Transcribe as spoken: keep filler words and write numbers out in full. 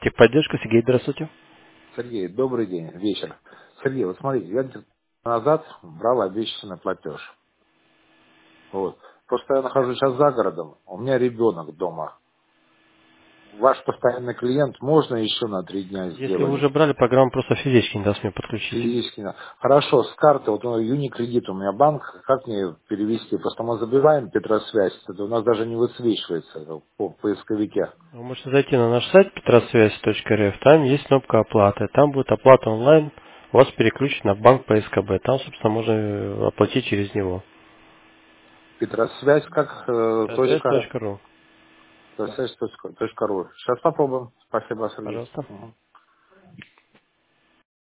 Техподдержка, Сергей, здравствуйте. Сергей, добрый день, вечер. Сергей, вот смотрите, я где-то назад брал обещанный платеж. Вот. Просто я нахожусь сейчас за городом, у меня ребенок дома. Ваш постоянный клиент можно еще на три дня Если вы сделать? уже брали, программа просто физически не даст мне подключить. Физически. на- Хорошо, с карты, вот у Юникредит у меня банк, как мне перевести? Просто мы забиваем Петросвязь, это у нас даже не высвечивается это по поисковике. Вы можете зайти на наш сайт петросвязь точка эр эф, там есть кнопка оплаты, там будет оплата онлайн, вас переключит на банк по эс ка бэ, там, собственно, можно э, оплатить через него. Петросвязь как э, петросвязь точка, точка ру. петросвязь точка ру. Сейчас попробуем. Спасибо, Сергей. Пожалуйста. Мгм.